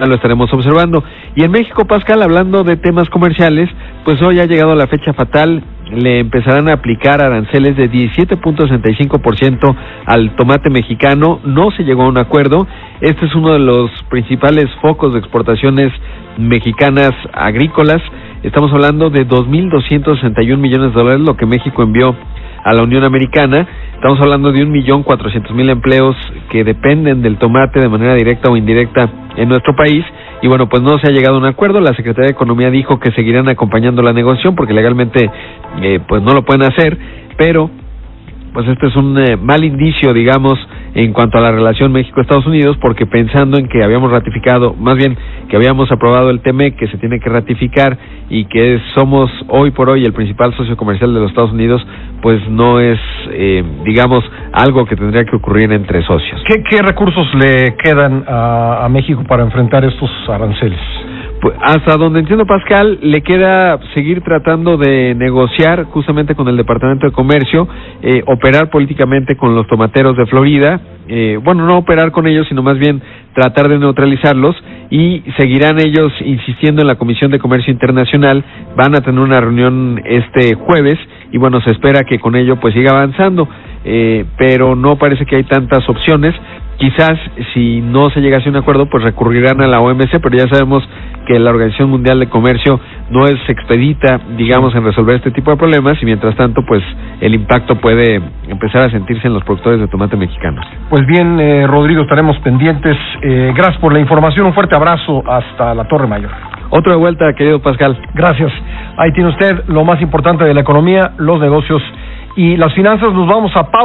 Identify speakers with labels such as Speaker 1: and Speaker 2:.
Speaker 1: lo estaremos observando. Y en México, Pascal, hablando de temas comerciales, pues hoy ha llegado la fecha fatal. Le empezarán a aplicar aranceles de 17.65% al tomate mexicano. No se llegó a un acuerdo. Este es uno de los principales focos de exportaciones mexicanas agrícolas. Estamos hablando de 2.261 millones de dólares, lo que México envió a la Unión Americana. Estamos hablando de 1.400.000 empleos que dependen del tomate de manera directa o indirecta en nuestro país. Y bueno, pues no se ha llegado a un acuerdo. La Secretaría de Economía dijo que seguirán acompañando la negociación porque legalmente pues no lo pueden hacer, pero pues este es un mal indicio, digamos, en cuanto a la relación México-Estados Unidos, porque pensando en que habíamos ratificado, más bien que habíamos aprobado el TEMEC, que se tiene que ratificar y que somos hoy por hoy el principal socio comercial de los Estados Unidos, pues no es, digamos, algo que tendría que ocurrir entre socios.
Speaker 2: ¿Qué recursos le quedan a México para enfrentar estos aranceles?
Speaker 1: Pues hasta donde entiendo, Pascal, le queda seguir tratando de negociar justamente con el Departamento de Comercio, operar políticamente con los tomateros de Florida, bueno, no operar con ellos, sino más bien tratar de neutralizarlos, y seguirán ellos insistiendo en la Comisión de Comercio Internacional. Van a tener una reunión este jueves y bueno, se espera que con ello pues siga avanzando, pero no parece que hay tantas opciones. Quizás si no se llegase a un acuerdo, pues recurrirán a la OMC, pero ya sabemos que la Organización Mundial de Comercio no es expedita, digamos, en resolver este tipo de problemas, y mientras tanto, pues el impacto puede empezar a sentirse en los productores de tomate mexicanos.
Speaker 2: Pues bien, Rodrigo, estaremos pendientes. Gracias por la información, un fuerte abrazo hasta la Torre Mayor.
Speaker 1: Otro de vuelta, querido Pascal.
Speaker 2: Gracias. Ahí tiene usted lo más importante de la economía, los negocios y las finanzas. Nos vamos a pausa.